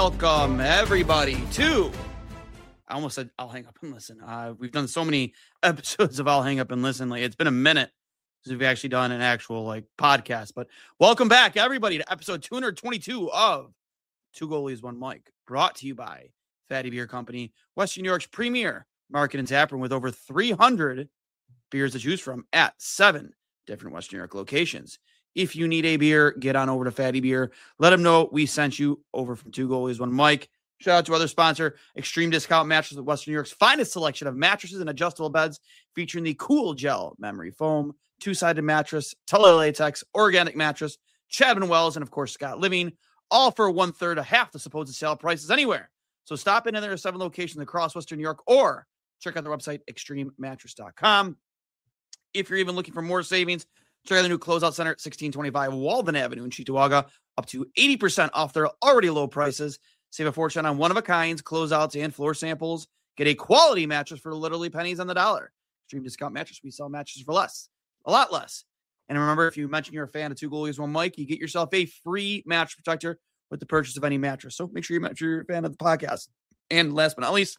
welcome everybody to, I almost said I'll hang up and listen. We've done so many episodes of I'll hang up and listen. Like, it's been a minute since we've actually done an actual podcast, but welcome back everybody to episode 222 of Two Goalies, One Mic, brought to you by Fatty Beer Company, Western New York's premier market and tap room with over 300 beers to choose from at 7 different Western New York locations. If you need a beer, get on over to Fatty Beer. Let them know we sent you over from Two Goalies, One Mic. Shout out to our other sponsor, Extreme Discount Mattresses with Western New York's finest selection of mattresses and adjustable beds featuring the Cool Gel Memory Foam, two-sided mattress, Tele-Latex, organic mattress, Chapman Wells, and of course, Scott Living, all for 1/3 of half the supposed sale prices anywhere. So stop in there at 7 locations across Western New York or check out their website, extrememattress.com. If you're even looking for more savings, check out the new Closeout Center at 1625 Walden Avenue in Cheektowaga, up to 80% off their already low prices. Save a fortune on one-of-a-kinds, closeouts, and floor samples. Get a quality mattress for literally pennies on the dollar. Extreme Discount Mattress. We sell mattresses for less, a lot less. And remember, if you mention you're a fan of Two Goalies, One Mic, you get yourself a free mattress protector with the purchase of any mattress. So make sure you're a fan of the podcast. And last but not least,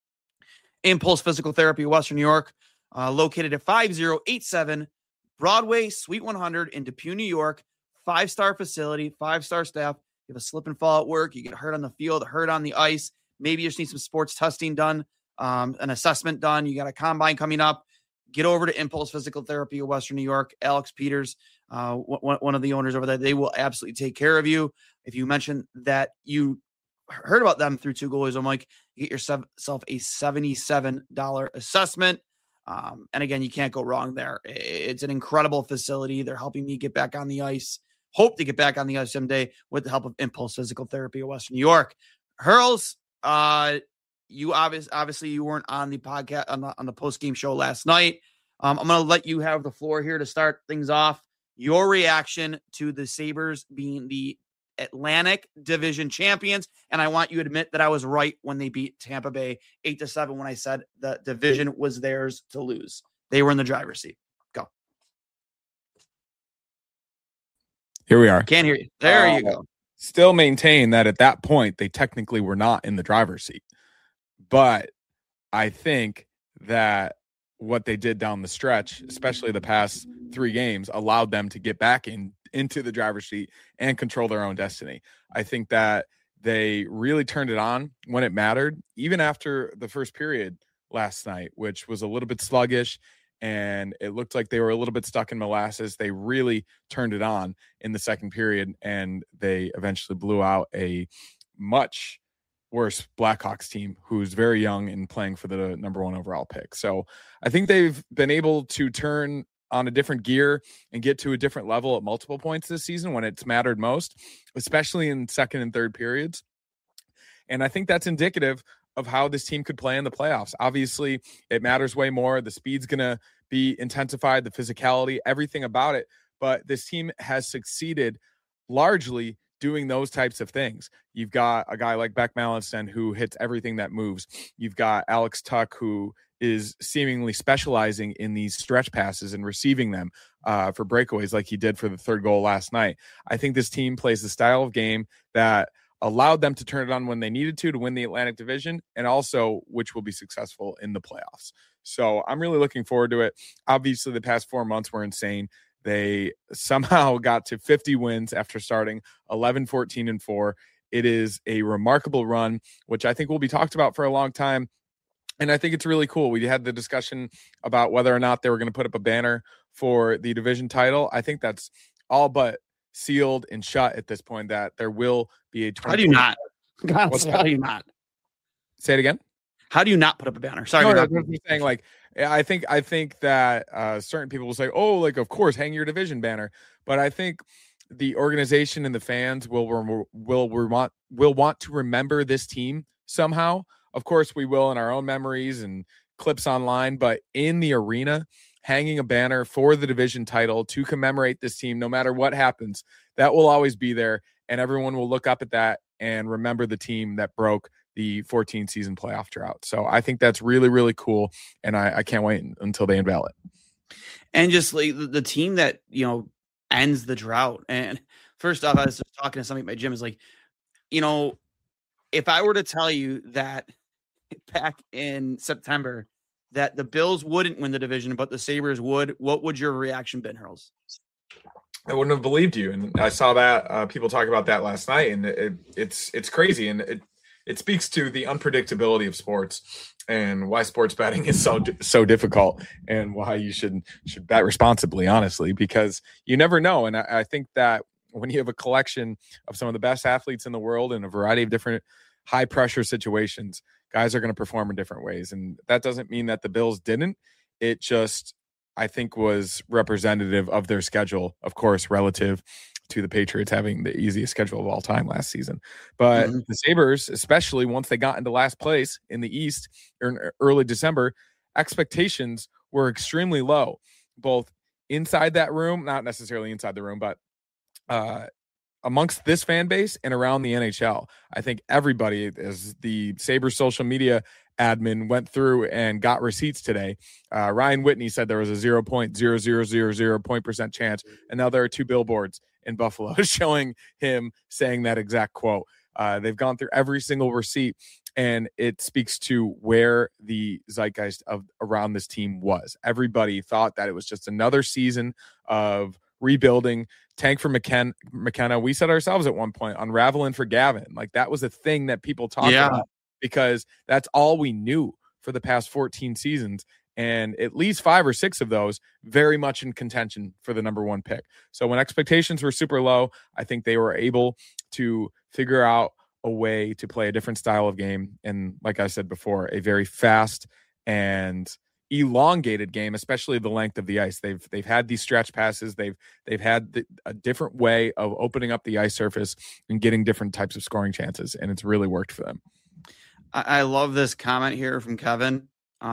Impulse Physical Therapy, Western New York, located at 5087 Broadway, Suite 100 in Depew, New York. 5-star facility, 5-star staff. You have a slip and fall at work. You get hurt on the field, hurt on the ice. Maybe you just need some sports testing done, an assessment done. You got a combine coming up. Get over to Impulse Physical Therapy of Western New York. Alex Peters, one of the owners over there, they will absolutely take care of you. If you mention that you heard about them through Two Goalies, I'm like, you get yourself a $77 assessment. And again, you can't go wrong there. It's an incredible facility. They're helping me get back on the ice. Hope to get back on the ice someday with the help of Impulse Physical Therapy of Western New York. Hurls, you obviously you weren't on the podcast on the post-game show last night. I'm going to let you have the floor here to start things off. Your reaction to the Sabres being the Atlantic Division champions, and I want you to admit that I was right when they beat Tampa Bay 8-7 when I said the division was theirs to lose. They were in the driver's seat. Go. Here we are. Can't hear you. There you go. Still maintain that at that point they technically were not in the driver's seat, but I think that what they did down the stretch, especially the past 3 games, allowed them to get back into the driver's seat and control their own destiny. I think that they really turned it on when it mattered, even after the first period last night, which was a little bit sluggish and it looked like they were a little bit stuck in molasses. They really turned it on in the second period, and they eventually blew out a much worse Blackhawks team who's very young and playing for the number 1 overall pick. So I think they've been able to turn on a different gear and get to a different level at multiple points this season when it's mattered most, especially in second and third periods. And I think that's indicative of how this team could play in the playoffs. Obviously, it matters way more. The speed's going to be intensified, the physicality, everything about it. But this team has succeeded largely doing those types of things. You've got a guy like Beck Mallinson who hits everything that moves. You've got Alex Tuch who is seemingly specializing in these stretch passes and receiving them for breakaways like he did for the third goal last night. I think this team plays the style of game that allowed them to turn it on when they needed to win the Atlantic Division, and also which will be successful in the playoffs. So I'm really looking forward to it. Obviously, the past 4 months were insane. They somehow got to 50 wins after starting 11-14-4. It is a remarkable run, which I think will be talked about for a long time. And I think it's really cool. We had the discussion about whether or not they were going to put up a banner for the division title. I think that's all but sealed and shut at this point, that there will be a 20. How do you not? How do you not? Say it again. How do you not put up a banner? Sorry. No, I'm saying, like, I think that certain people will say, oh, like, of course, hang your division banner. But I think the organization and the fans will want to remember this team somehow. Of course, we will in our own memories and clips online, but in the arena, hanging a banner for the division title to commemorate this team, no matter what happens, that will always be there. And everyone will look up at that and remember the team that broke the 14 season playoff drought. So I think that's really, really cool. And I can't wait until they unveil it. And just like the team that, ends the drought. And first off, I was just talking to somebody at my gym, is like, if I were to tell you that back in September that the Bills wouldn't win the division, but the Sabres would, what would your reaction been, Hurls? I wouldn't have believed you. And I saw that people talk about that last night, and it's crazy. And it speaks to the unpredictability of sports and why sports betting is so difficult, and why you should bet responsibly, honestly, because you never know. And I think that when you have a collection of some of the best athletes in the world in a variety of different high pressure situations, guys are going to perform in different ways. And that doesn't mean that the Bills didn't. It just, I think, was representative of their schedule, of course, relative to the Patriots having the easiest schedule of all time last season. But the Sabres, especially once they got into last place in the East in early December, expectations were extremely low, both inside that room, not necessarily inside the room, but amongst this fan base and around the NHL. I think everybody, as the Sabres social media admin went through and got receipts today, Ryan Whitney said there was a 0.0000 point percent chance, and now there are 2 billboards in Buffalo showing him saying that exact quote. They've gone through every single receipt, and it speaks to where the zeitgeist of around this team was. Everybody thought that it was just another season of rebuilding, tank for McKenna. We said ourselves at one point, unraveling for Gavin. Like, that was a thing that people talked about, because that's all we knew for the past 14 seasons. And at least 5 or 6 of those very much in contention for the number 1 pick. So when expectations were super low, I think they were able to figure out a way to play a different style of game. And like I said before, a very fast and elongated game, especially the length of the ice. They've had these stretch passes. They've had a different way of opening up the ice surface and getting different types of scoring chances, and it's really worked for them. I love this comment here from Kevin.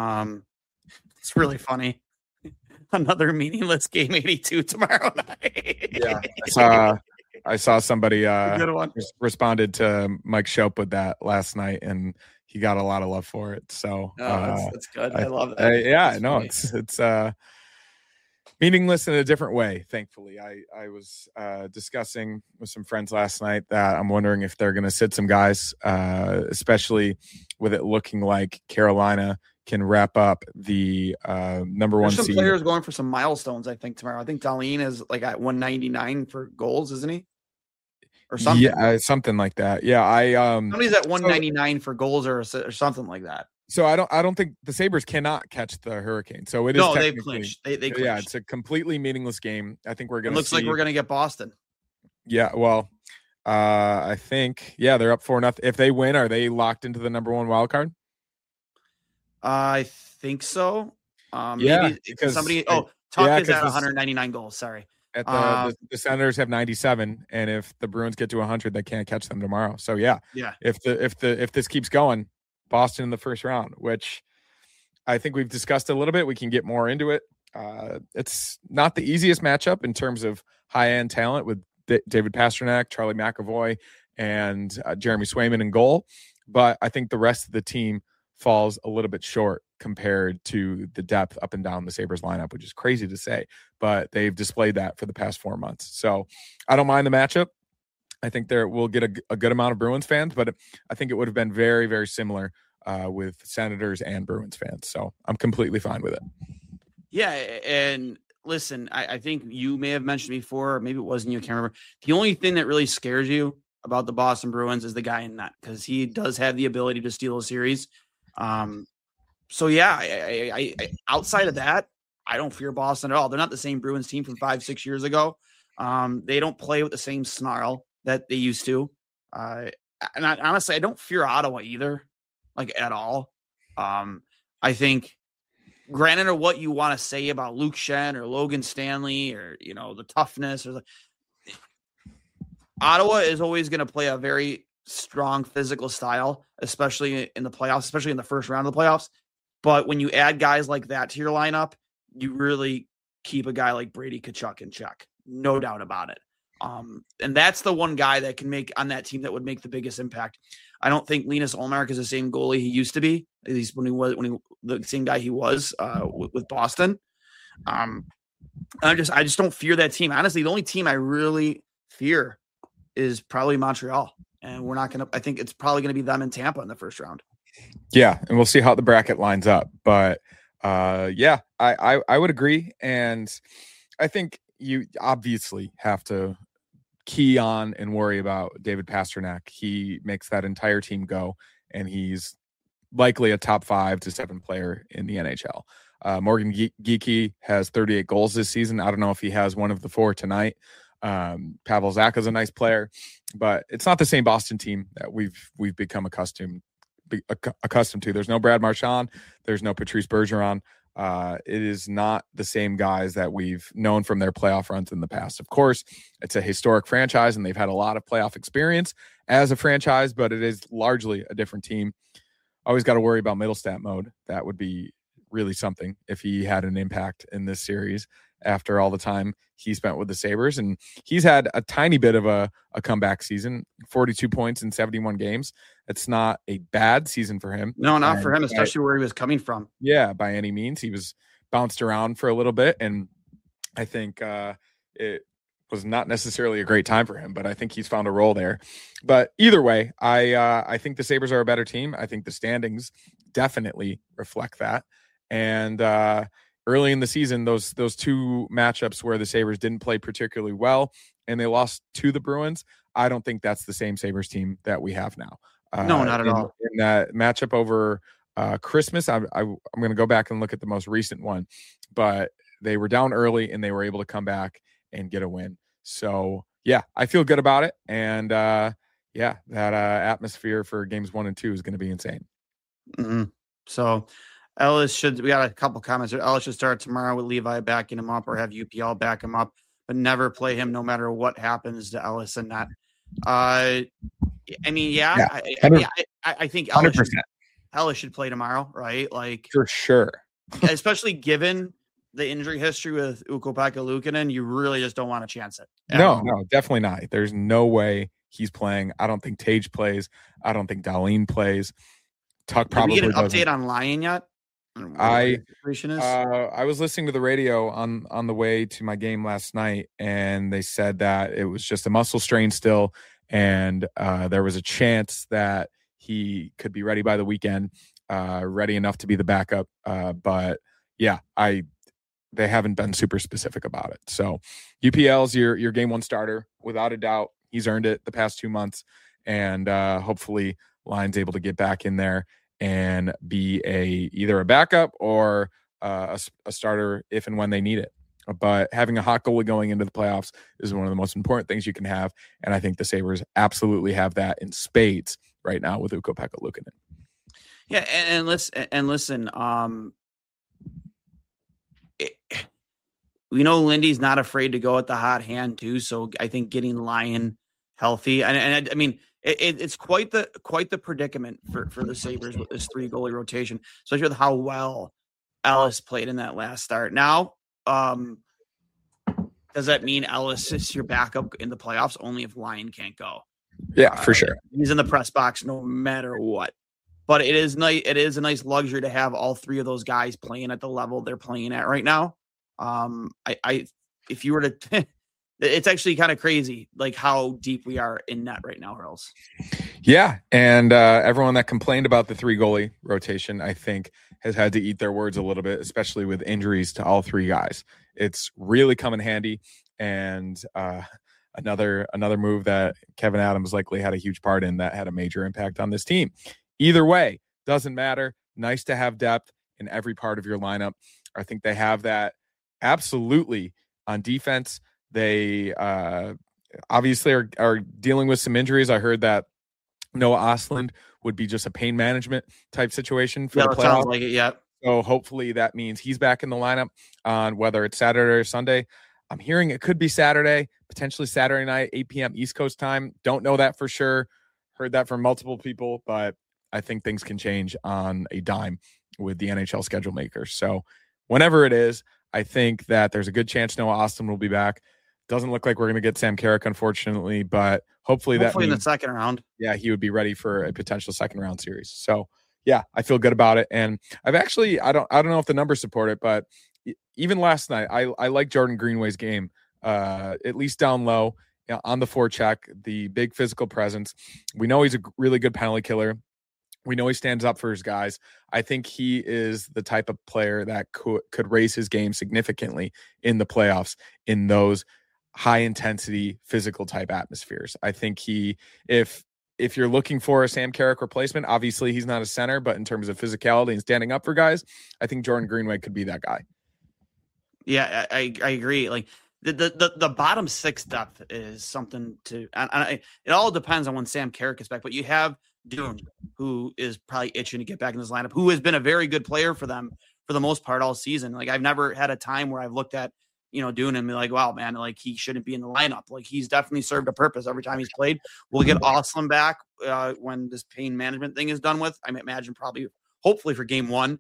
It's really funny. Another meaningless game 82 tomorrow night. Yeah, I saw somebody good one. Responded to Mike Shope with that last night, and he got a lot of love for it. So that's good. I love that. It's meaningless in a different way. Thankfully, I was discussing with some friends last night that I'm wondering if they're going to sit some guys, especially with it looking like Carolina can wrap up the number 1 seed. There's some players going for some milestones, I think, tomorrow. I think Dahlin is like at 199 for goals, isn't he? Or something. Yeah, something like that. Yeah, somebody's at 199 for goals or something like that. So I don't think the Sabres cannot catch the Hurricane. So it is. No, they've clinched. They clinched. Yeah, it's a completely meaningless game. I think we're going to. It looks like we're going to get Boston. Yeah, well, I think they're up 4-0. If they win, are they locked into the number 1 wild card? I think so. Maybe because somebody. Tuck is at 199 goals. Sorry. At the Senators have 97, and if the Bruins get to 100, they can't catch them tomorrow. So yeah. If this keeps going, Boston in the first round, which I think we've discussed a little bit. We can get more into it. It's not the easiest matchup in terms of high-end talent with David Pastrnak, Charlie McAvoy, and Jeremy Swayman in goal. But I think the rest of the team falls a little bit short compared to the depth up and down the Sabres lineup, which is crazy to say, but they've displayed that for the past 4 months. So I don't mind the matchup. I think we'll get a good amount of Bruins fans, but I think it would have been very, very similar with Senators and Bruins fans. So I'm completely fine with it. Yeah. And listen, I think you may have mentioned before, maybe it wasn't you, I can't remember. The only thing that really scares you about the Boston Bruins is the guy in net, because he does have the ability to steal a series. So yeah, I outside of that, I don't fear Boston at all. They're not the same Bruins team from 5-6 years ago. They don't play with the same snarl that they used to. And honestly, I don't fear Ottawa either, like at all. I think, granted of what you want to say about Luke Schenn or Logan Stanley or, the toughness, or Ottawa is always going to play a very strong physical style, especially in the playoffs, especially in the first round of the playoffs. But when you add guys like that to your lineup, you really keep a guy like Brady Tkachuk in check. No doubt about it. And that's the one guy that can make on that team that would make the biggest impact. I don't think Linus Ullmark is the same goalie he used to be, at least when he the same guy he was with Boston. I just don't fear that team. Honestly, the only team I really fear is probably Montreal. and we're not going to. I think it's probably going to be them in Tampa in the first round. Yeah, and we'll see how the bracket lines up. But yeah, I would agree, and I think you obviously have to key on and worry about David Pastrnak. He makes that entire team go, and he's likely a top 5 to 7 player in the NHL. Morgan Geekie has 38 goals this season. I don't know if he has one of the 4 tonight. Pavel Zacha's a nice player, but it's not the same Boston team that we've become accustomed to. There's no Brad Marchand. There's no Patrice Bergeron. It is not the same guys that we've known from their playoff runs in the past. Of course, it's a historic franchise, and they've had a lot of playoff experience as a franchise, but it is largely a different team. Always got to worry about Middlestat mode. That would be really something if he had an impact in this series after all the time he spent with the Sabres. And he's had a tiny bit of a comeback season, 42 points in 71 games. It's not a bad season for him. No, not for him, especially where he was coming from. Yeah, by any means. He was bounced around for a little bit, and I think it was not necessarily a great time for him, but I think he's found a role there. But either way, I think the Sabres are a better team. I think the standings definitely reflect that. And early in the season, those 2 matchups where the Sabres didn't play particularly well and they lost to the Bruins, I don't think that's the same Sabres team that we have now. No, not at all. In that matchup over Christmas, I'm going to go back and look at the most recent one, but they were down early and they were able to come back and get a win. So yeah, I feel good about it. And yeah, that atmosphere for games 1 and 2 is going to be insane. Mm-hmm. So we got a couple comments here. Ellis should start tomorrow with Levi backing him up, or have UPL back him up, but never play him no matter what happens to Ellis and that. I mean, yeah. I think Ellis should play tomorrow, right? Like, for sure. Especially given the injury history with Ukko-Pekka Luukkonen, you really just don't want to chance it. No, definitely not. There's no way he's playing. I don't think Tage plays. I don't think Dahlin plays. Tuck probably Did we get an update on Lyon yet? I was listening to the radio on the way to my game last night, and they said that it was just a muscle strain still, and there was a chance that he could be ready by the weekend, ready enough to be the backup. But yeah, they haven't been super specific about it. So UPL's your game 1 starter without a doubt. He's earned it the past 2 months, and hopefully Lyon's able to get back in there and be either a backup or a starter if and when they need it. But having a hot goalie going into the playoffs is one of the most important things you can have, and I think the Sabres absolutely have that in spades right now with Ukko-Pekka Luukkonen. Yeah, and listen. We know Lindy's not afraid to go at the hot hand too, so I think getting Lyon healthy, and I mean. It's quite the predicament for the Sabres with this 3 goalie rotation, especially with how well Ellis played in that last start. Now, does that mean Ellis is your backup in the playoffs only if Lyon can't go? Yeah, for sure. He's in the press box no matter what. But it is nice. It is a nice luxury to have all 3 of those guys playing at the level they're playing at right now. If you were to. It's actually kind of crazy, like how deep we are in net right now, Earls. Yeah, and everyone that complained about the 3 goalie rotation, I think, has had to eat their words a little bit, especially with injuries to all 3 guys. It's really come in handy, and another move that Kevin Adams likely had a huge part in that had a major impact on this team. Either way, doesn't matter. Nice to have depth in every part of your lineup. I think they have that absolutely on defense. They obviously are dealing with some injuries. I heard that Noah Ostlund would be just a pain management type situation for the playoffs. Sounds like it, yeah. So hopefully that means he's back in the lineup on whether it's Saturday or Sunday. I'm hearing it could be Saturday, potentially Saturday night, 8 p.m. East Coast time. Don't know that for sure. Heard that from multiple people, but I think things can change on a dime with the NHL schedule makers. So whenever it is, I think that there's a good chance Noah Ostlund will be back. Doesn't look like we're going to get Sam Carrick, unfortunately, but hopefully that means, in the second round. Yeah, he would be ready for a potential second round series. So yeah, I feel good about it. And I've actually, I don't know if the numbers support it, but even last night, I like Jordan Greenway's game, at least down low. on the forecheck, the big physical presence. We know he's a really good penalty killer. We know he stands up for his guys. I think he is the type of player that could raise his game significantly in the playoffs in those high intensity physical type atmospheres. I think if you're looking for a Sam Carrick replacement, obviously he's not a center, but in terms of physicality and standing up for guys, I think Jordan Greenway could be that guy. Yeah, I agree. Like the bottom six depth is something to, it all depends on when Sam Carrick is back, but you have Dune, who is probably itching to get back in this lineup, who has been a very good player for them for the most part all season. Like I've never had a time where I've looked at, Dune and be like, wow, man, like he shouldn't be in the lineup. Like he's definitely served a purpose every time he's played. We'll get Oslam back when this pain management thing is done with. I imagine hopefully for game one.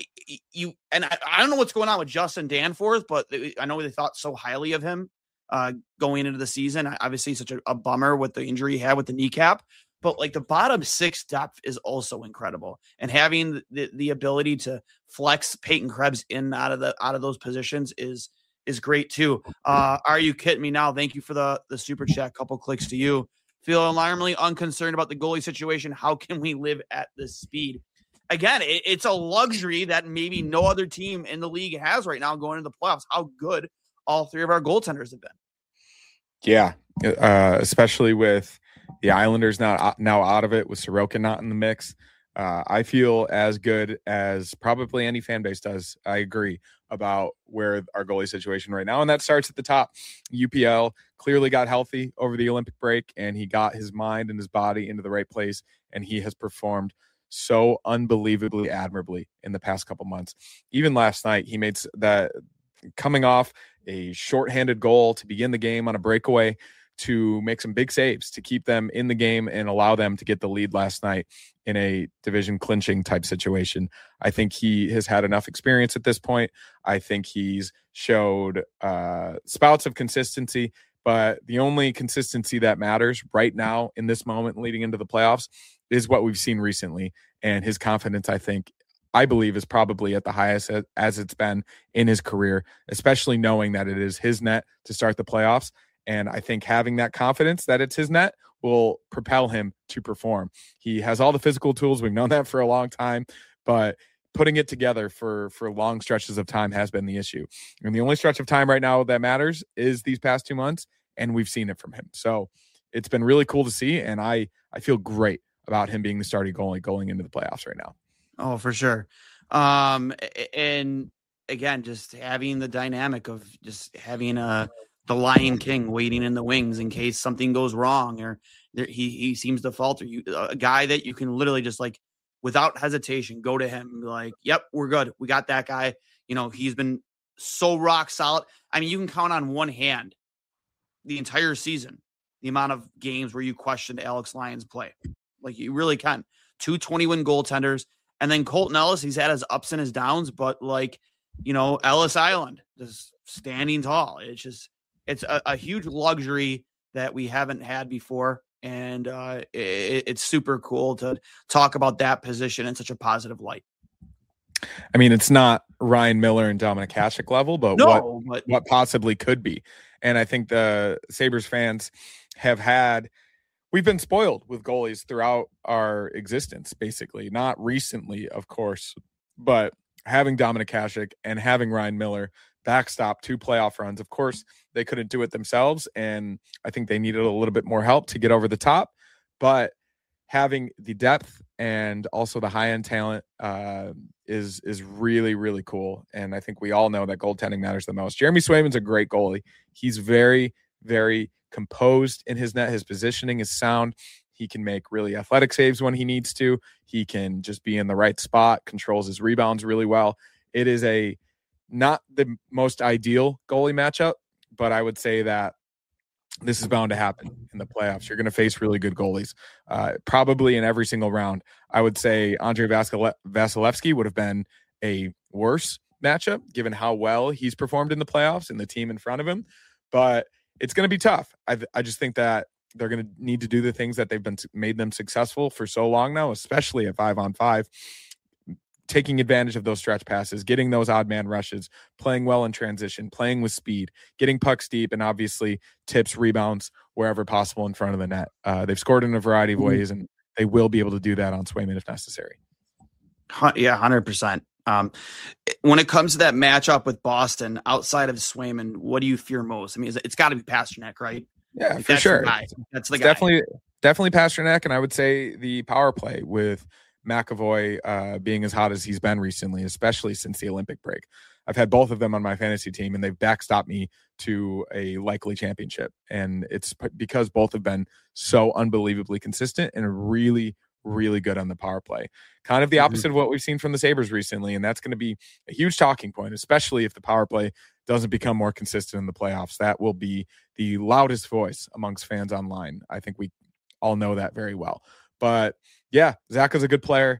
I don't know what's going on with Justin Danforth, but I know they thought so highly of him going into the season. Obviously, such a bummer with the injury he had with the kneecap. But like the bottom six depth is also incredible, and having the ability to flex Peyton Krebs in out of those positions is great too. Are you kidding me now? Thank you for the super chat. Couple clicks to you. Feel alarmingly unconcerned about the goalie situation. How can we live at this speed? Again, it's a luxury that maybe no other team in the league has right now going into the playoffs. How good all three of our goaltenders have been. Yeah, especially with the Islanders now out of it, with Sorokin not in the mix. I feel as good as probably any fan base does. I agree about where our goalie situation right now, and that starts at the top. UPL clearly got healthy over the Olympic break, and he got his mind and his body into the right place, and he has performed so unbelievably admirably in the past couple months. Even last night, he made that coming off a shorthanded goal to begin the game on a breakaway to make some big saves to keep them in the game and allow them to get the lead last night in a division clinching type situation. I think he has had enough experience at this point. I think he's showed spouts of consistency, but the only consistency that matters right now in this moment leading into the playoffs is what we've seen recently. And his confidence, I believe, is probably at the highest as it's been in his career, especially knowing that it is his net to start the playoffs. And I think having that confidence that it's his net will propel him to perform. He has all the physical tools. We've known that for a long time, but putting it together for long stretches of time has been the issue. And the only stretch of time right now that matters is these past 2 months, and we've seen it from him. So it's been really cool to see, and I feel great about him being the starting goalie going into the playoffs right now. Oh, for sure. And again, just having the dynamic of just having the Lion King waiting in the wings in case something goes wrong or he seems to falter. A guy that you can literally just like without hesitation go to him and be like, yep, we're good. We got that guy. He's been so rock solid. I mean, you can count on one hand the entire season the amount of games where you questioned Alex Lyon's play. Like you really can. 2 20-win goaltenders. And then Colton Ellis, he's had his ups and his downs, but Ellis Island just standing tall. It's a huge luxury that we haven't had before. And it's super cool to talk about that position in such a positive light. I mean, it's not Ryan Miller and Dominic Hasek level, but what possibly could be. And I think the Sabres fans we've been spoiled with goalies throughout our existence, basically. Not recently, of course, but having Dominic Hasek and having Ryan Miller backstop 2 playoff runs. Of course, they couldn't do it themselves, and I think they needed a little bit more help to get over the top. But having the depth and also the high-end talent is really, really cool. And I think we all know that goaltending matters the most. Jeremy Swayman's a great goalie. He's very, very composed in his net. His positioning is sound. He can make really athletic saves when he needs to. He can just be in the right spot, controls his rebounds really well. It is not the most ideal goalie matchup, but I would say that this is bound to happen in the playoffs. You're going to face really good goalies, probably in every single round. I would say Andrei Vasilevsky would have been a worse matchup given how well he's performed in the playoffs and the team in front of him. But it's going to be tough. I just think that they're going to need to do the things that they've made them successful for so long now, especially at 5-on-5. taking advantage of those stretch passes, getting those odd man rushes, playing well in transition, playing with speed, getting pucks deep, and obviously tips, rebounds wherever possible in front of the net. They've scored in a variety of ways, and they will be able to do that on Swayman if necessary. Yeah, 100%. When it comes to that matchup with Boston, outside of Swayman, what do you fear most? I mean, it's got to be Pastrnak, right? Yeah, like, for sure. That's the guy. Definitely Pastrnak, and I would say the power play with McAvoy being as hot as he's been recently, especially since the Olympic break. I've had both of them on my fantasy team, and they've backstopped me to a likely championship. And it's because both have been so unbelievably consistent and really, really good on the power play. Kind of the opposite of what we've seen from the Sabres recently, and that's going to be a huge talking point, especially if the power play doesn't become more consistent in the playoffs. That will be the loudest voice amongst fans online. I think we all know that very well. But yeah, Zach is a good player.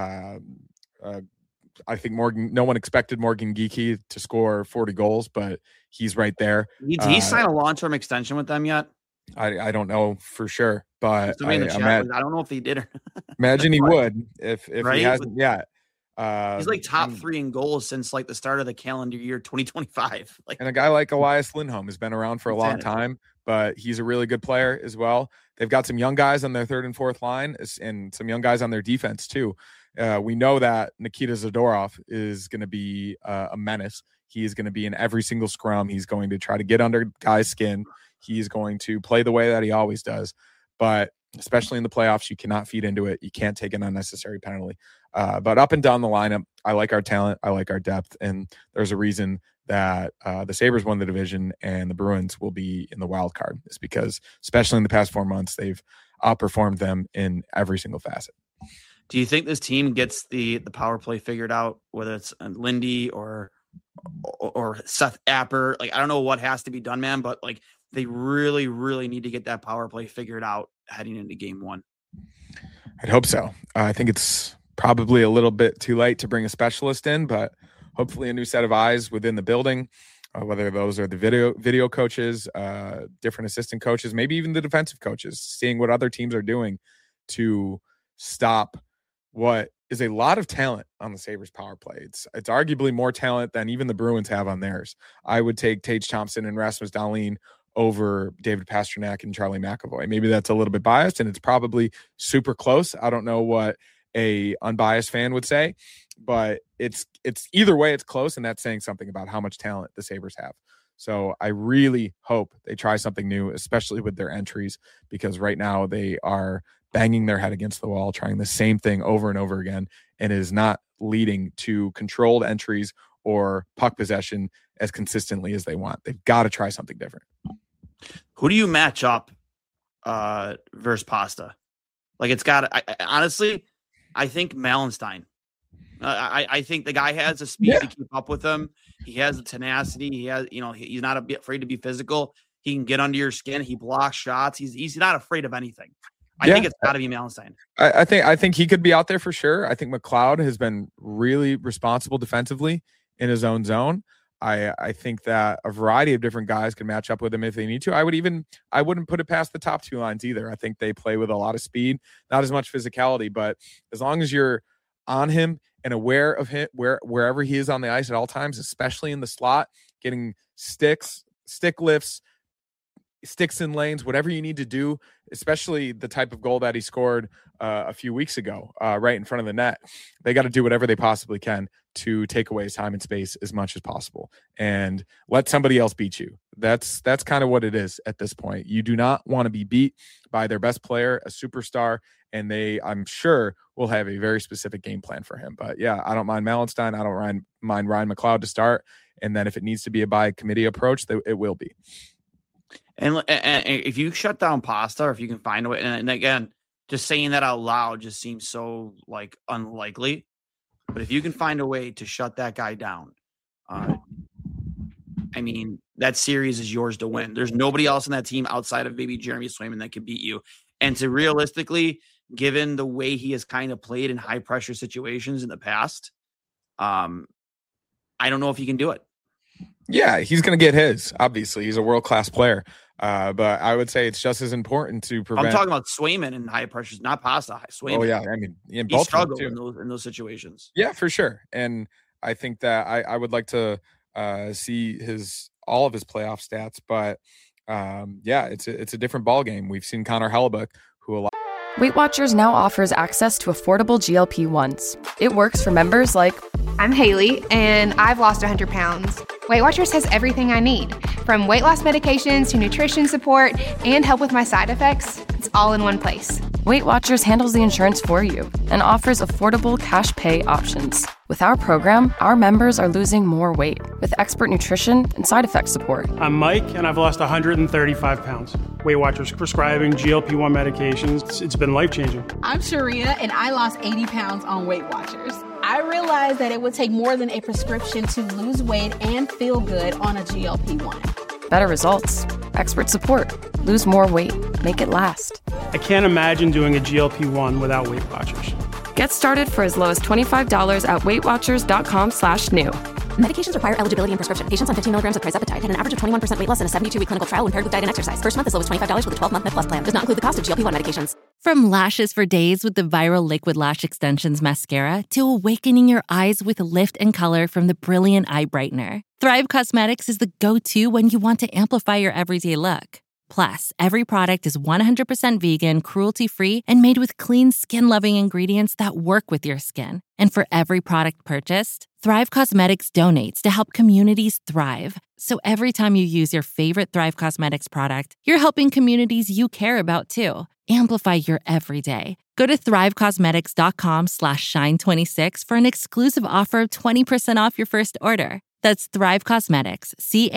I think no one expected Morgan Geekie to score 40 goals, but he's right there. Did he sign a long-term extension with them yet? I don't know for sure, but I don't know if he did. Imagine he would if right? He hasn't yet. He's like top 3 in goals since like the start of the calendar year 2025. And a guy like Elias Lindholm has been around for a long time, but he's a really good player as well. They've got some young guys on their third and fourth line and some young guys on their defense too. We know that Nikita Zadorov is going to be a menace. He is going to be in every single scrum. He's going to try to get under guys' skin. He's going to play the way that he always does. But especially in the playoffs, you cannot feed into it. You can't take an unnecessary penalty. But up and down the lineup, I like our talent. I like our depth. And there's a reason that the Sabres won the division and the Bruins will be in the wild card. It's because, especially in the past 4 months, they've outperformed them in every single facet. Do you think this team gets the power play figured out, whether it's Lindy or Seth Apper? Like, I don't know what has to be done, man, but like they really, really need to get that power play figured out heading into game 1. I'd hope so. I think it's probably a little bit too late to bring a specialist in, but hopefully a new set of eyes within the building, whether those are the video coaches, different assistant coaches, maybe even the defensive coaches, seeing what other teams are doing to stop what is a lot of talent on the Sabres power play. It's arguably more talent than even the Bruins have on theirs. I would take Tage Thompson and Rasmus Dahlin over David Pastrnak and Charlie McAvoy. Maybe that's a little bit biased, and it's probably super close. I don't know what a unbiased fan would say, but it's either way, it's close, and that's saying something about how much talent the Sabres have. So I really hope they try something new, especially with their entries, because right now they are banging their head against the wall, trying the same thing over and over again, and it is not leading to controlled entries or puck possession as consistently as they want. They've got to try something different. Who do you match up versus Pasta? Like, it's got honestly, I think Malenstein. I think the guy has the speed to keep up with him. He has the tenacity. He has, he's not afraid to be physical. He can get under your skin. He blocks shots. He's not afraid of anything. I think it's got to be Malenstein. I think he could be out there for sure. I think McLeod has been really responsible defensively in his own zone. I think that a variety of different guys can match up with him if they need to. I wouldn't put it past the top 2 lines either. I think they play with a lot of speed, not as much physicality, but as long as you're on him and aware of him wherever he is on the ice at all times, especially in the slot, getting stick lifts, sticks in lanes, whatever you need to do, especially the type of goal that he scored a few weeks ago, right in front of the net. They got to do whatever they possibly can to take away his time and space as much as possible and let somebody else beat you. That's kind of what it is at this point. You do not want to be beat by their best player, a superstar, and I'm sure will have a very specific game plan for him. But yeah, I don't mind Malenstein. I don't mind Ryan McLeod to start. And then if it needs to be a by committee approach, it will be. And if you shut down Pasta, or if you can find a way, and again, just saying that out loud just seems so like unlikely. But if you can find a way to shut that guy down, I mean, that series is yours to win. There's nobody else on that team outside of maybe Jeremy Swayman that can beat you. And to realistically, given the way he has kind of played in high pressure situations in the past, I don't know if he can do it. Yeah, he's going to get his. Obviously, he's a world-class player. But I would say it's just as important to prevent. I'm talking about Swayman in high pressures, not Pasta. Swayman. Oh yeah, I mean, in he both struggled in those situations. Yeah, for sure. And I think that I would like to see all of his playoff stats, but yeah, it's a different ball game. We've seen Connor Hellebuck, who Weight Watchers now offers access to affordable GLP-1s. It works for members like I'm Haley, and I've lost 100 pounds. Weight Watchers has everything I need, from weight loss medications to nutrition support and help with my side effects. It's all in one place. Weight Watchers handles the insurance for you and offers affordable cash pay options. With our program, our members are losing more weight with expert nutrition and side effect support. I'm Mike, and I've lost 135 pounds. Weight Watchers prescribing GLP-1 medications. It's been life-changing. I'm Sharia, and I lost 80 pounds on Weight Watchers. I realized that it would take more than a prescription to lose weight and feel good on a GLP-1. Better results, expert support, lose more weight, make it last. I can't imagine doing a GLP-1 without Weight Watchers. Get started for as low as $25 at WeightWatchers.com/new. Medications require eligibility and prescription. Patients on 15 milligrams of tirzepatide had an average of 21% weight loss in a 72-week clinical trial when paired with diet and exercise. First month as low as $25 with a 12-month MedPlus plan. Does not include the cost of GLP-1 medications. From lashes for days with the viral Liquid Lash Extensions mascara to awakening your eyes with lift and color from the Brilliant Eye Brightener, Thrive Causemetics is the go-to when you want to amplify your everyday look. Plus, every product is 100% vegan, cruelty-free, and made with clean, skin-loving ingredients that work with your skin. And for every product purchased, Thrive Causemetics donates to help communities thrive. So every time you use your favorite Thrive Causemetics product, you're helping communities you care about too. Amplify your everyday. Go to thrivecausemetics.com/shine26 for an exclusive offer of 20% off your first order. That's Thrive Causemetics,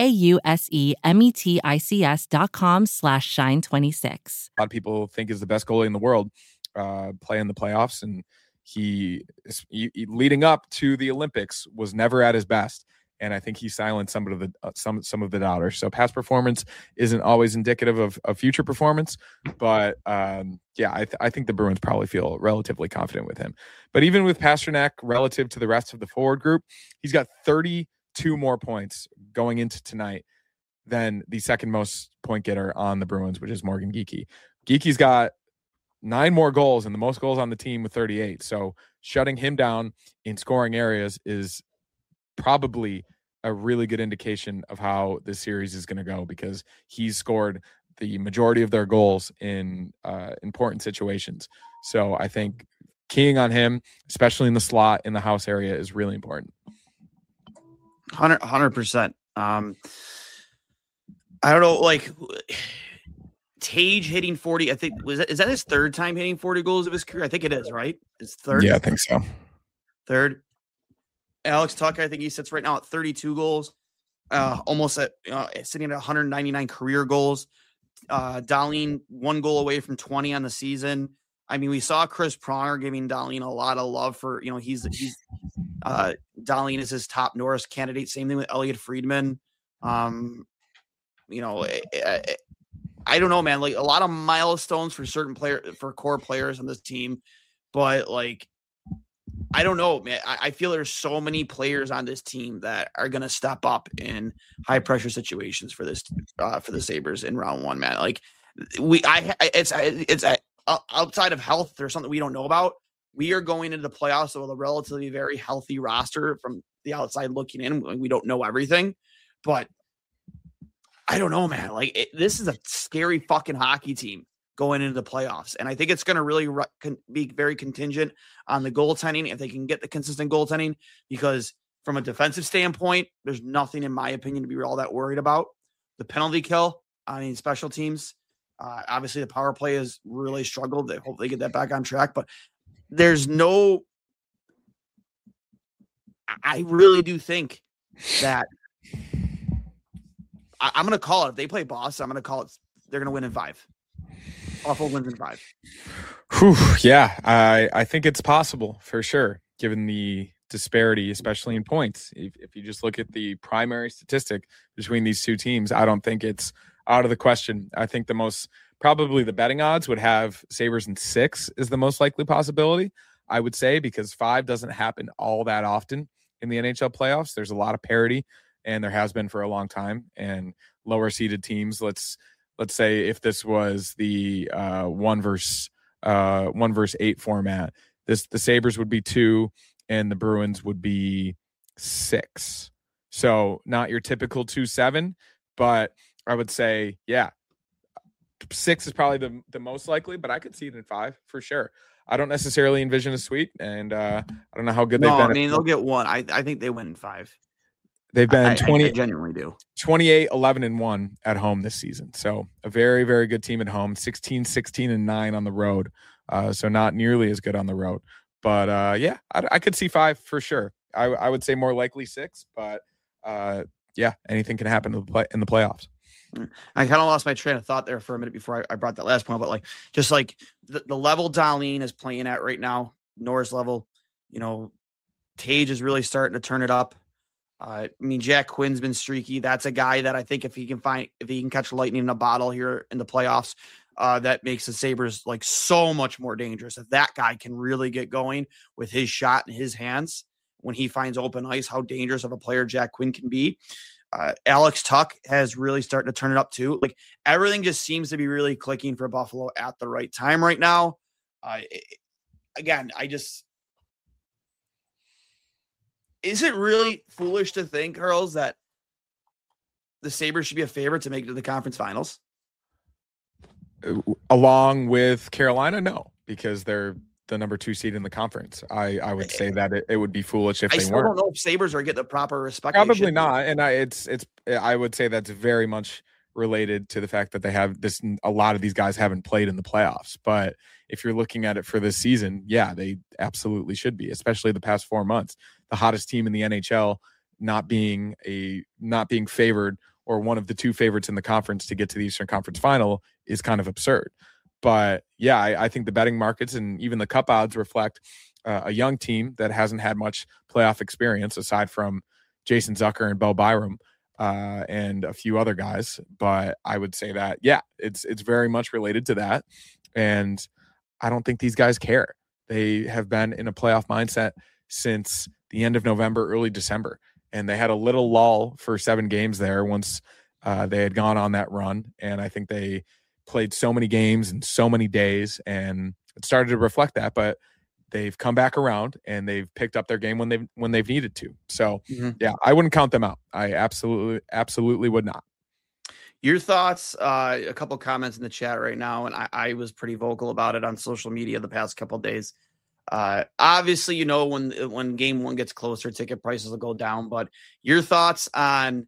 CAUSEMETICS.com/shine26. a lot of people think is the best goalie in the world, play in the playoffs, and he leading up to the Olympics was never at his best. And I think he silenced some of the doubters. So past performance isn't always indicative of future performance, but yeah, I think the Bruins probably feel relatively confident with him. But even with Pastrnak relative to the rest of the forward group, he's got 32 more points going into tonight than the second most point getter on the Bruins, which is Morgan Geekie. Geekie's got 9 more goals and the most goals on the team with 38. So shutting him down in scoring areas is probably a really good indication of how this series is going to go, because he's scored the majority of their goals in important situations. So I think keying on him, especially in the slot in the house area, is really important. 100%. I don't know, like Tage hitting 40. I think is that his third time hitting 40 goals of his career? I think it is, right? It's third. Yeah, I think so. Third. Alex Tucker, I think he sits right now at 32 goals, almost at sitting at 199 career goals. Dahlin 1 goal away from 20 on the season. I mean, we saw Chris Pronger giving Dahlin a lot of love for, he's Dahlin is his top Norris candidate. Same thing with Elliot Friedman. I don't know, man, like a lot of milestones for for core players on this team, but like, I don't know, man. I feel there's so many players on this team that are going to step up in high pressure situations for the Sabres in round 1, man. Like it's outside of health. There's something we don't know about. We are going into the playoffs with a relatively very healthy roster from the outside looking in. We don't know everything, but I don't know, man. Like this is a scary fucking hockey team going into the playoffs. And I think it's going to really be very contingent on the goaltending, if they can get the consistent goaltending, because from a defensive standpoint, there's nothing, in my opinion, to be all that worried about. The penalty kill, special teams, obviously the power play has really struggled. They hope they get that back on track, but I really do think that I'm going to call it, if they play Boston, I'm going to call it, they're going to win in 5. Awful wins in 5. Whew, yeah, I think it's possible for sure, given the disparity, especially in points. If you just look at the primary statistic between these two teams, I don't think it's out of the question. I think probably the betting odds would have Sabres in 6 is the most likely possibility, I would say, because 5 doesn't happen all that often in the NHL playoffs. There's a lot of parity, and there has been for a long time, and lower seeded teams, let's let's say if this was the 1 versus 8 format, the Sabres would be 2 and the Bruins would be 6. So not your typical 2-7, but I would say, 6 is probably the most likely, but I could see it in 5 for sure. I don't necessarily envision a sweep, and I don't know how good they've been. I mean, they'll get 1. I think they win in 5. They've been I genuinely do. 28, 11-1 at home this season. So a very, very good team at home. 16, 16-9 on the road. So not nearly as good on the road. But I could see 5 for sure. I would say more likely 6, but anything can happen in the playoffs. I kind of lost my train of thought there for a minute before I brought that last point, but the level Dahlin is playing at right now, Norris level, Tage is really starting to turn it up. I mean, Jack Quinn's been streaky. That's a guy that I think if he can catch lightning in a bottle here in the playoffs, that makes the Sabres so much more dangerous. If that guy can really get going with his shot in his hands when he finds open ice, how dangerous of a player Jack Quinn can be. Alex Tuch has really started to turn it up too. Everything just seems to be really clicking for Buffalo at the right time right now. Is it really foolish to think, Earls, that the Sabres should be a favorite to make it to the conference finals? Along with Carolina, no, because they're the number 2 seed in the conference. I would say that it would be foolish if they weren't. I don't know if Sabres are getting the proper respect. Probably not. And I would say that's very much related to the fact that they have this. A lot of these guys haven't played in the playoffs, but if you're looking at it for this season, they absolutely should be, especially the past 4 months. The hottest team in the NHL not being favored or one of the 2 favorites in the conference to get to the Eastern Conference Final is kind of absurd. But I think the betting markets and even the cup odds reflect a young team that hasn't had much playoff experience aside from Jason Zucker and Bo Byram and a few other guys. But I would say that, it's very much related to that. And I don't think these guys care. They have been in a playoff mindset since the end of November, early December. And they had a little lull for 7 games there once they had gone on that run. And I think they played so many games in so many days, and it started to reflect that. But they've come back around and they've picked up their game when they've needed to. So I wouldn't count them out. I absolutely would not. Your thoughts? A couple comments in the chat right now, and I was pretty vocal about it on social media the past couple of days. Obviously, when game 1 gets closer, ticket prices will go down. But your thoughts on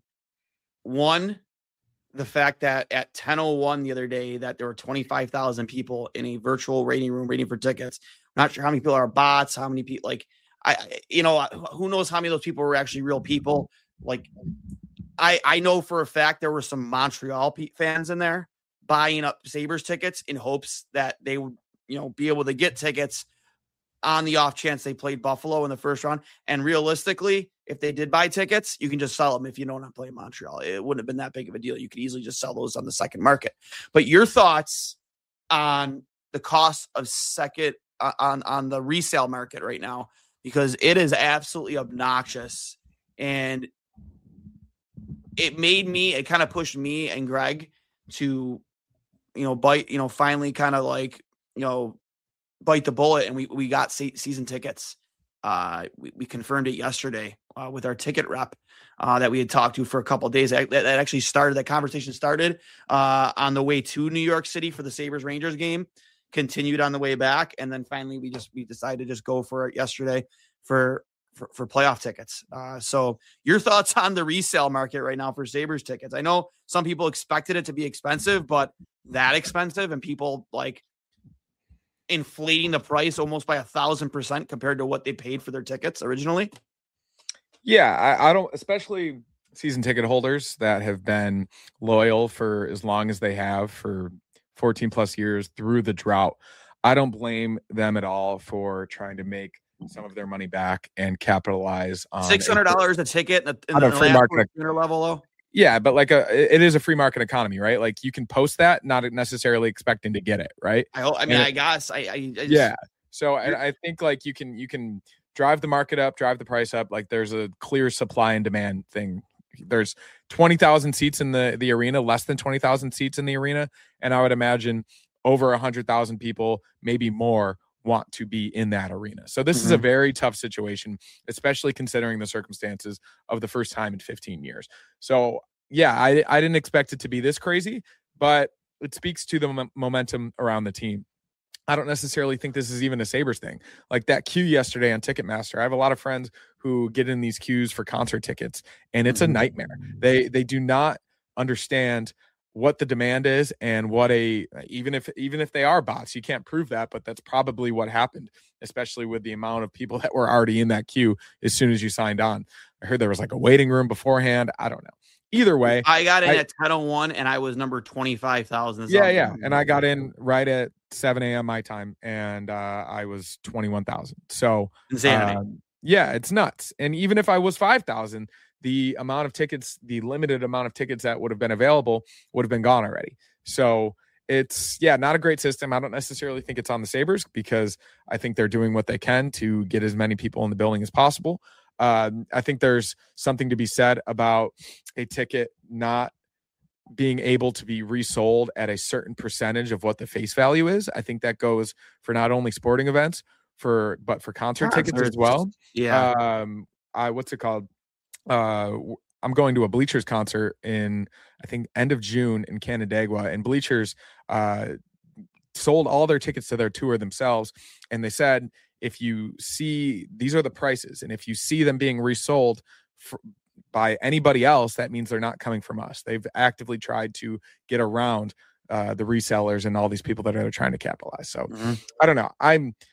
the fact that at 10:01 the other day that there were 25,000 people in a virtual waiting room waiting for tickets. I'm not sure how many people are bots, how many people who knows how many of those people were actually real people. I know for a fact there were some Montreal fans in there buying up Sabres tickets in hopes that they would, be able to get tickets on the off chance they played Buffalo in the first round. And realistically, if they did buy tickets, you can just sell them if you know not playing Montreal. It wouldn't have been that big of a deal. You could easily just sell those on the second market. But your thoughts on the cost of second on the resale market right now, because it is absolutely obnoxious. And it kind of pushed me and Greg to, finally kind of bite the bullet, and we got season tickets. We confirmed it yesterday with our ticket rep that we had talked to for a couple of days. That conversation started on the way to New York City for the Sabres Rangers game, continued on the way back, and then finally we decided to just go for it yesterday for playoff tickets. So your thoughts on the resale market right now for Sabres tickets? I know some people expected it to be expensive, but that expensive, and people inflating the price almost by 1,000% compared to what they paid for their tickets originally. Yeah, I don't, especially season ticket holders that have been loyal for as long as they have for 14 plus years through the drought. I don't blame them at all for trying to make some of their money back and capitalize on $600 a ticket in the free market level though. Yeah, but it is a free market economy, right? Like you can post that, not necessarily expecting to get it, right? I guess. Yeah. So I think you can drive the market up, drive the price up. Like there's a clear supply and demand thing there's 20,000 seats in the arena, less than 20,000 seats in the arena. And I would imagine over 100,000 people, maybe more, want to be in that arena. So this is a very tough situation, especially considering the circumstances of the first time in 15 years. So yeah, I didn't expect it to be this crazy, but it speaks to the momentum around the team. I don't necessarily think this is even a Sabres thing. Like that queue yesterday on Ticketmaster, I have a lot of friends who get in these queues for concert tickets, and it's a nightmare. They do not understand what the demand is and what even if they are bots, you can't prove that, but that's probably what happened, especially with the amount of people that were already in that queue as soon as you signed on. I heard there was like a waiting room beforehand. I don't know. Either way, I got in at 10:01 and I was number 25,000. Yeah. And I got in right at 7 a.m. my time, and I was 21,000. So insanity. Yeah, it's nuts. And even if I was 5,000, the amount of tickets, the limited amount of tickets that would have been available would have been gone already. So it's, not a great system. I don't necessarily think it's on the Sabres, because I think they're doing what they can to get as many people in the building as possible. I think there's something to be said about a ticket not being able to be resold at a certain percentage of what the face value is. I think that goes for not only sporting events, but for concert tickets as well. Yeah. What's it called? I'm going to a Bleachers concert in, I think, end of June in Canandaigua, and Bleachers sold all their tickets to their tour themselves. And they said, if you see, these are the prices, and if you see them being resold by anybody else, that means they're not coming from us. They've actively tried to get around the resellers and all these people that are trying to capitalize. So I don't know.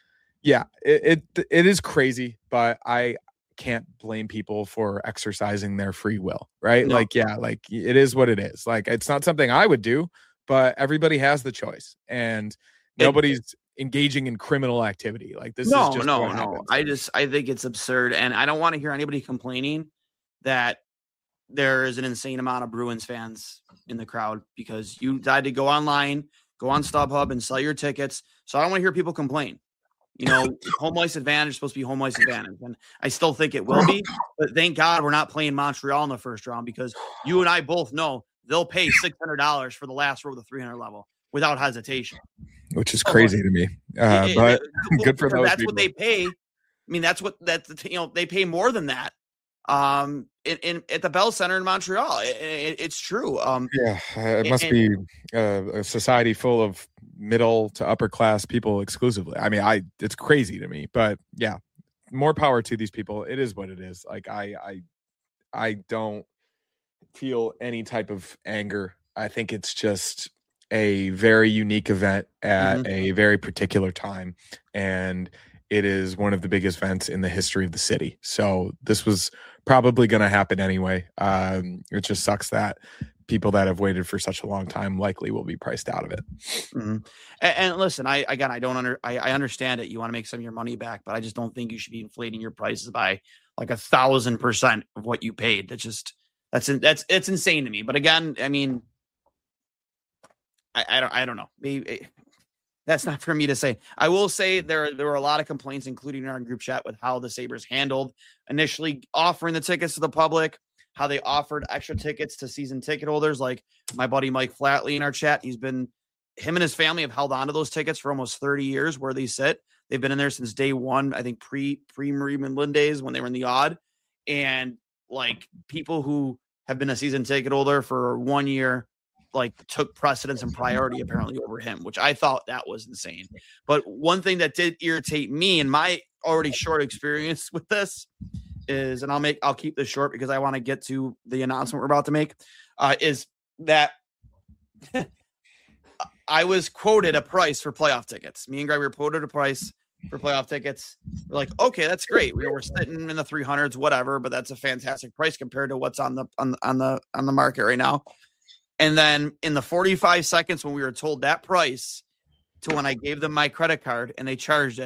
It is crazy, but I can't blame people for exercising their free will, right? No. Like it is what it is. Like, it's not something I would do, but everybody has the choice, and nobody's engaging in criminal activity. Like, this is just what happens. I think it's absurd, and I don't want to hear anybody complaining that there is an insane amount of Bruins fans in the crowd because you decided to go online, go on StubHub and sell your tickets. So I don't want to hear people complain. Home ice advantage is supposed to be home ice advantage, and I still think it will be. But thank God we're not playing Montreal in the first round, because you and I both know they'll pay $600 for the last row of the 300 level without hesitation. Which is crazy to me, but good for those. That's people. What they pay. I mean, they pay more than that. At the Bell Center in Montreal, it's true. It must be a society full of middle to upper class people exclusively. I mean, it's crazy to me, but yeah, more power to these people. It is what it is. Like, I don't feel any type of anger. I think it's just a very unique event at a very particular time, and it is one of the biggest events in the history of the city. So this was probably going to happen anyway. It just sucks that people that have waited for such a long time likely will be priced out of it. And listen, I understand it. You want to make some of your money back, but I just don't think you should be inflating your prices by like 1,000% of what you paid. It's insane to me. But again, I mean, I don't know. Maybe that's not for me to say. I will say there were a lot of complaints, including in our group chat, with how the Sabres handled initially offering the tickets to the public, how they offered extra tickets to season ticket holders. Like my buddy Mike Flatley in our chat, him and his family have held on to those tickets for almost 30 years where they sit. They've been in there since day one, I think pre Marie Midland days when they were in the odd. And like people who have been a season ticket holder for 1 year, like took precedence and priority apparently over him, which I thought that was insane. But one thing that did irritate me in my already short experience with this is, and I'll keep this short because I want to get to the announcement we're about to make, is that I was quoted a price for playoff tickets. Me and Greg were quoted a price for playoff tickets. We're like, okay, that's great. We're sitting in the 300s, whatever, but that's a fantastic price compared to what's on the market right now. And then in the 45 seconds when we were told that price to when I gave them my credit card and they charged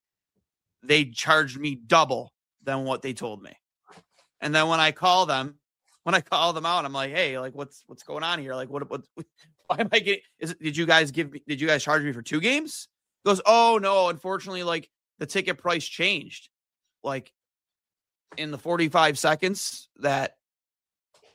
me double than what they told me. And then when I call them out, I'm like, hey, like what's going on here? Like what why am I getting, did you guys charge me for 2 games? He goes, oh no, unfortunately, like the ticket price changed. Like in the 45 seconds that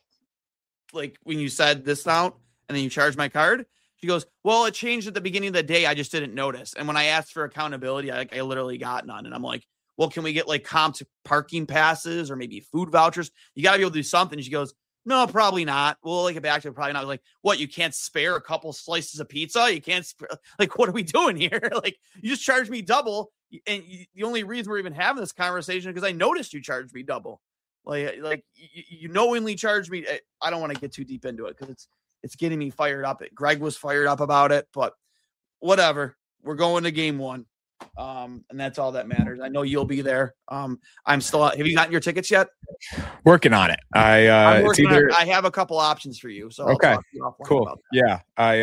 like when you said this out and then you charged my card? She goes, well, it changed at the beginning of the day. I just didn't notice. And when I asked for accountability, I literally got none. And I'm like, well, can we get like comped parking passes or maybe food vouchers? You got to be able to do something. She goes, no, probably not. We'll get back to it. Probably not. Like, what? You can't spare a couple slices of pizza? You can't spare, like, what are we doing here? Like, you just charged me double. And the only reason we're even having this conversation is because I noticed you charged me double. Like you knowingly charged me. I don't want to get too deep into it because it's getting me fired up. Greg was fired up about it, but whatever. We're going to game 1. And that's all that matters. I know you'll be there. I'm still, have you gotten your tickets yet? Working on it. I have a couple options for you. So okay, cool. Yeah.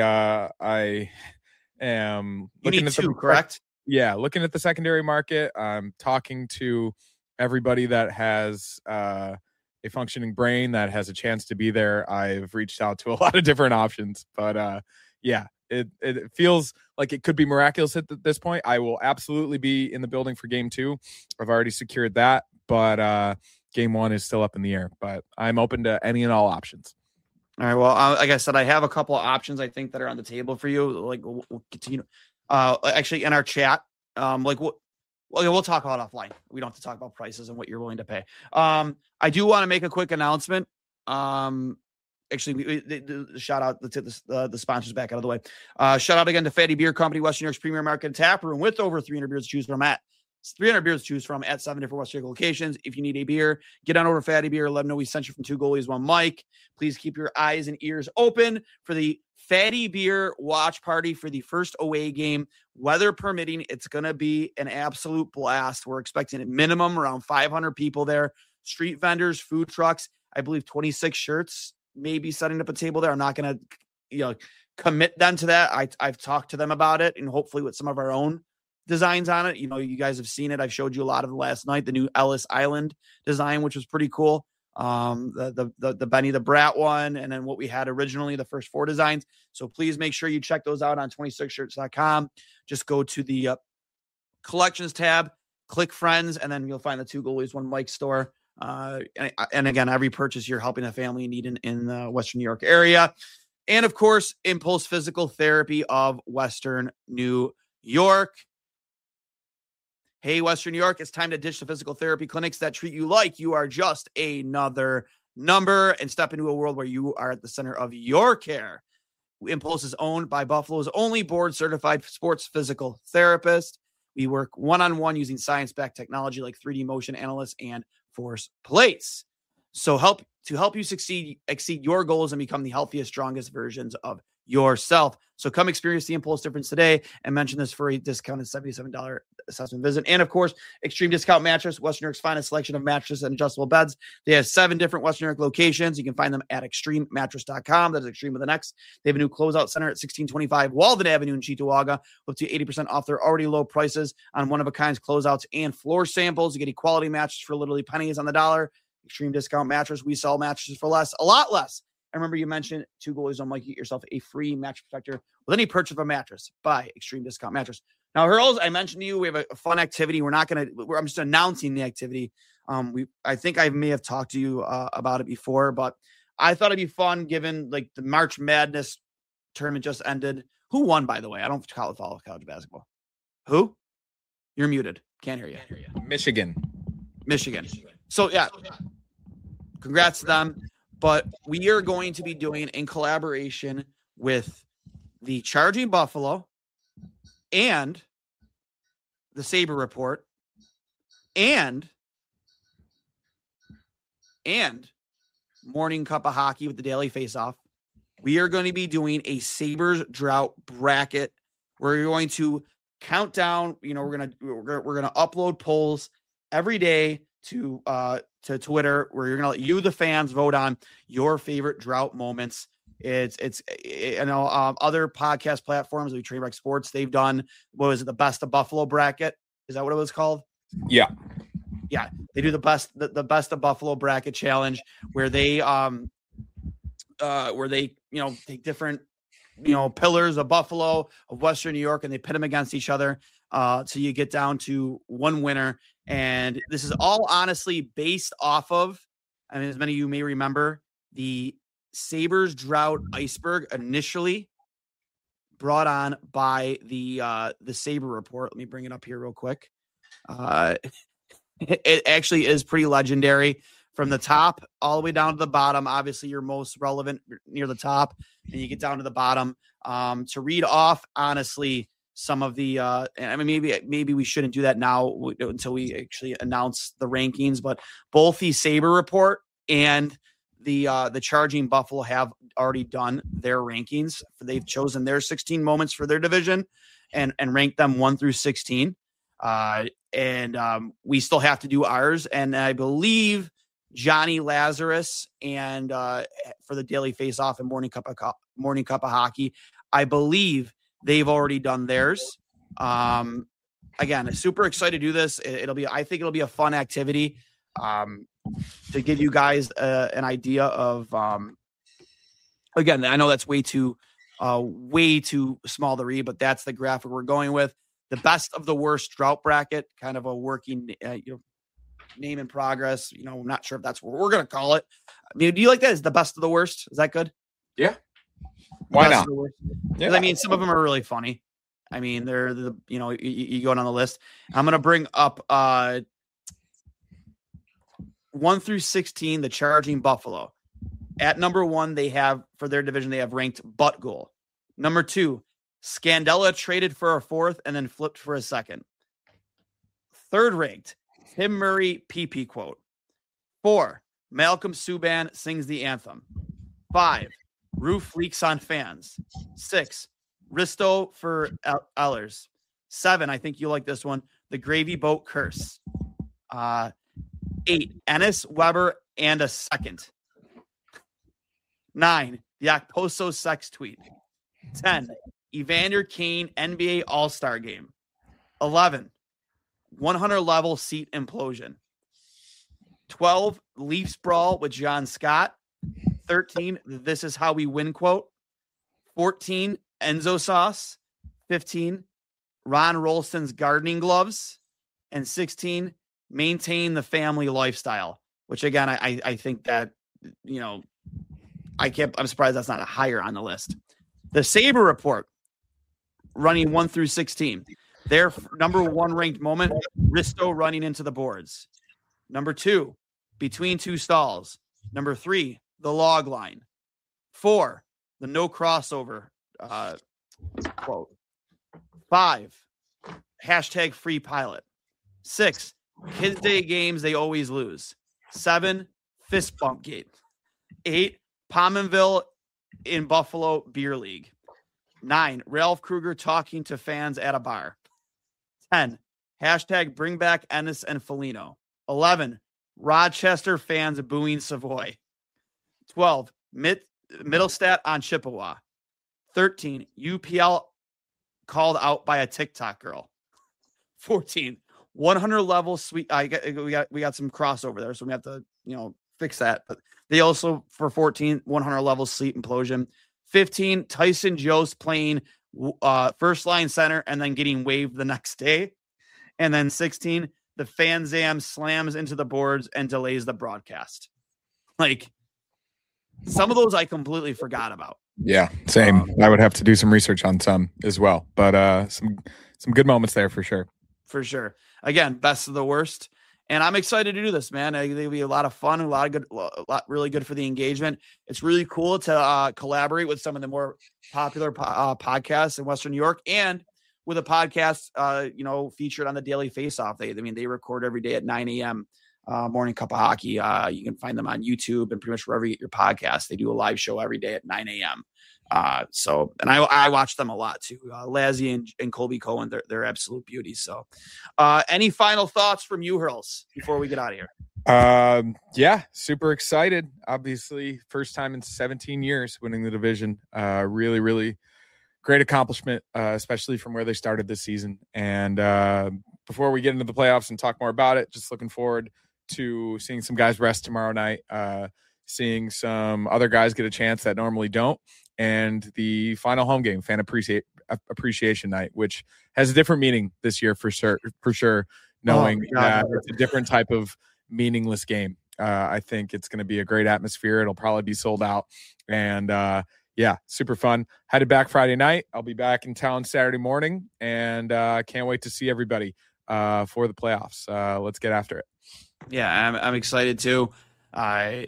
I am looking at two, correct? Yeah. Looking at the secondary market. I'm talking to everybody that has, a functioning brain that has a chance to be there. I've reached out to a lot of different options, but, yeah, it feels like it could be miraculous at this point. I will absolutely be in the building for game 2. I've already secured that, but game 1 is still up in the air, but I'm open to any and all options. All right. Well, like I said, I have a couple of options I think that are on the table for you. Like we'll continue, actually in our chat, we'll talk about it offline. We don't have to talk about prices and what you're willing to pay. I do want to make a quick announcement. Actually, the shout out the sponsors back out of the way. Shout out again to Fatty Beer Company, Western New York's premier American tap room with over 300 beers to choose from at 7 different Western New York locations. If you need a beer, get on over to Fatty Beer. Let them know we sent you from 2 Goalies, 1 Mike. Please keep your eyes and ears open for the Fatty Beer watch party for the first away game. Weather permitting, it's going to be an absolute blast. We're expecting a minimum around 500 people there. Street vendors, food trucks. I believe 26 shirts. Maybe setting up a table there. I'm not going to, commit them to that. I've talked to them about it and hopefully with some of our own designs on it. You guys have seen it. I showed you a lot of it last night, the new Ellis Island design, which was pretty cool. The Benny the Brat one, and then what we had originally, the first 4 designs. So please make sure you check those out on 26shirts.com. Just go to the collections tab, click friends, and then you'll find the 2 Goalies, 1 Mike store. And again, every purchase you're helping a family need in the Western New York area. And of course, Impulse Physical Therapy of Western New York. Hey, Western New York, it's time to ditch the physical therapy clinics that treat you like you are just another number and step into a world where you are at the center of your care. Impulse is owned by Buffalo's only board-certified sports physical therapist. We work one-on-one using science-backed technology like 3D motion analysis and force plates. So to help you exceed your goals and become the healthiest, strongest versions of yourself. So come experience the Impulse difference today and mention this for a discounted $77 assessment visit. And of course, Extreme Discount Mattress, Western New York's finest selection of mattresses and adjustable beds. They have 7 different Western New York locations. You can find them at extrememattress.com. That's Extreme with an X. They have a new closeout center at 1625 Walden Avenue in Cheektowaga, up to 80% off their already low prices on one-of-a-kind closeouts and floor samples. You get equality mattresses for literally pennies on the dollar. Extreme Discount Mattress. We sell mattresses for less, a lot less. I remember you mentioned 2 Goalies on Mike. Get yourself a free mattress protector with any purchase of a mattress by Extreme Discount Mattress. Now, Hurls, I mentioned to you, we have a fun activity. I'm just announcing the activity. I think I may have talked to you about it before, but I thought it'd be fun given like the March Madness tournament just ended. Who won, by the way? I don't follow college basketball. Who? You're muted. Can't hear you. Michigan. So, yeah. Congrats to them. But we are going to be doing in collaboration with the Charging Buffalo and the Sabre Report and Morning Cup of Hockey with the Daily Faceoff. We are going to be doing a Sabres drought bracket. We're going to count down. We're going to upload polls every day to Twitter, where you're going to let you, the fans, vote on your favorite drought moments. It's other podcast platforms like Trainwreck Sports, they've done, what was it, the Best of Buffalo bracket? Is that what it was called? Yeah. They do the best of Buffalo bracket challenge where they take different pillars of Buffalo, of Western New York, and they pit them against each other. So you get down to one winner. And this is all honestly based off of, as many of you may remember, the Sabres drought iceberg initially brought on by the Sabre Report. Let me bring it up here real quick. It actually is pretty legendary from the top all the way down to the bottom. Obviously, you're most relevant near the top, and you get down to the bottom. To read off, honestly, some of the I mean, maybe we shouldn't do that now until we actually announce the rankings. But both the Sabre Report and the Charging Buffalo have already done their rankings. They've chosen their 16 moments for their division and ranked them 1 through 16. And we still have to do ours. And I believe Johnny Lazarus and for the Daily Face-Off and Morning Cup of Hockey, I believe they've already done theirs. Again, super excited to do this. I think it'll be a fun activity to give you guys an idea of. Again, I know that's way too small to read, but that's the graphic we're going with. The best of the worst drought bracket, kind of a working, name in progress. I'm not sure if that's what we're going to call it. I mean, do you like that? Is the best of the worst? Is that good? Yeah. Why not? Yeah. I mean, some of them are really funny. I mean, they're you go down the list. I'm going to bring up 1 through 16, the Charging Buffalo. At number 1, they have, for their division, they have ranked Butt Goal. Number 2, Scandella traded for a 4th and then flipped for a 2nd. 3rd ranked, Tim Murray PP quote. 4, Malcolm Subban sings the anthem. 5, roof leaks on fans. 6, Risto for Ehlers. 7, I think you like this one, the Gravy Boat curse. 8, Ennis, Weber, and a 2nd. 9, the Okposo sex tweet. 10, Evander Kane NBA All-Star game. 11, 100 level seat implosion. 12, Leafs brawl with John Scott. 13, this is how we win quote. 14, Enzo sauce. 15, Ron Rolston's gardening gloves. And 16, maintain the family lifestyle, which again, I think that, I'm surprised that's not higher on the list. The Sabre Report running 1 through 16. Their number 1 ranked moment, Risto running into the boards. Number 2, between 2 stalls. Number 3, the log line. 4, the no crossover quote. 5, hashtag free pilot. 6, Kids Day games they always lose. 7, fist bump gate. 8, Pominville in Buffalo Beer League. 9, Ralph Kruger talking to fans at a bar. 10, hashtag bring back Ennis and Foligno. 11, Rochester fans booing Savoy. 12, Middlestat on Chippewa. 13, UPL called out by a TikTok girl. 14, 100 level sweet. We got some crossover there, so we have to fix that. But they also, for 14, 100 level sleep implosion. 15, Tyson Jost playing first line center and then getting waived the next day. And then 16, the Fan Zam slams into the boards and delays the broadcast. Like, some of those I completely forgot about. Yeah, same. I would have to do some research on some as well. But some good moments there for sure. For sure. Again, best of the worst. And I'm excited to do this, man. It'll be a lot of fun, a lot really good for the engagement. It's really cool to collaborate with some of the more popular podcasts in Western New York, and with a podcast, featured on the Daily Face-Off. They record every day at 9 a.m. Morning Cup of Hockey. You can find them on YouTube and pretty much wherever you get your podcast. They do a live show every day at 9 a.m. And I watch them a lot too. Lazzy and Colby Cohen, they're absolute beauties. So, any final thoughts from you, Hurls, before we get out of here? Yeah, super excited. Obviously, first time in 17 years winning the division. Really, really great accomplishment, especially from where they started this season. And before we get into the playoffs and talk more about it, just looking forward to seeing some guys rest tomorrow night, seeing some other guys get a chance that normally don't. And the final home game, fan appreciation night, which has a different meaning this year for sure, knowing that it's a different type of meaningless game. I think it's going to be a great atmosphere. It'll probably be sold out. And yeah, super fun. Headed back Friday night. I'll be back in town Saturday morning, and can't wait to see everybody for the playoffs. Let's get after it. Yeah, I'm excited too. I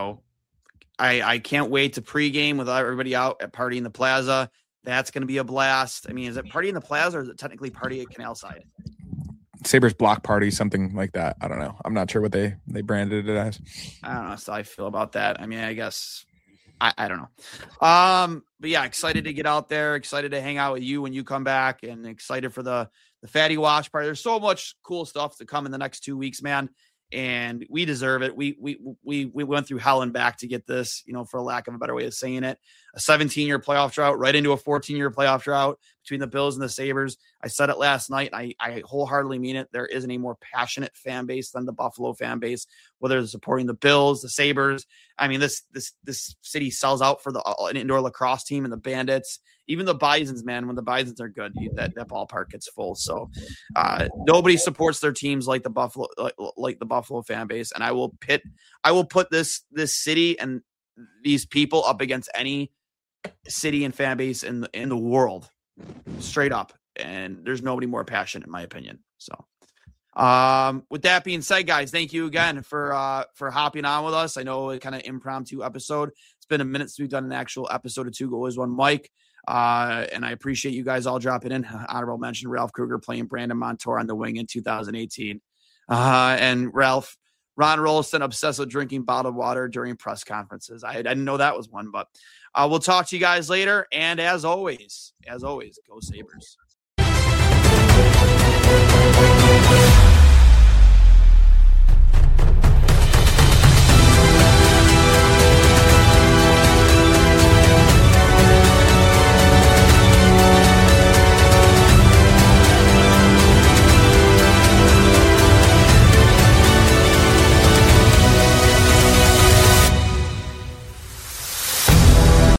can't wait to pregame with everybody out at Party in the Plaza. That's going to be a blast. I mean, is it Party in the Plaza or is it technically Party at Canal Side? Sabres Block Party, something like that. I don't know. I'm not sure what they branded it as. I don't know. So I feel about that. I mean, I guess I don't know. But yeah, excited to get out there. Excited to hang out with you when you come back, and excited for the Fatty Wash Party. There's so much cool stuff to come in the next 2 weeks, man. And we deserve it. We went through hell and back to get this, for lack of a better way of saying it, a 17-year playoff drought right into a 14-year playoff drought between the Bills and the Sabres. I said it last night, and I wholeheartedly mean it. There isn't a more passionate fan base than the Buffalo fan base, whether they're supporting the Bills, the Sabres. I mean, this city sells out for an indoor lacrosse team and the Bandits. Even the Bisons, man, when the Bisons are good, that ballpark gets full. So nobody supports their teams like the Buffalo fan base. And I will put this city and these people up against any city and fan base in the world, straight up. And there's nobody more passionate, in my opinion. So with that being said, guys, thank you again for hopping on with us. I know it kind of impromptu episode. It's been a minute since we've done an actual episode of Two Goalies One Mic. And I appreciate you guys all dropping in. Honorable mention, Ralph Kruger playing Brandon Montour on the wing in 2018. And Ron Rolston obsessed with drinking bottled water during press conferences. I didn't know that was one, but we'll talk to you guys later. And as always, go Sabres.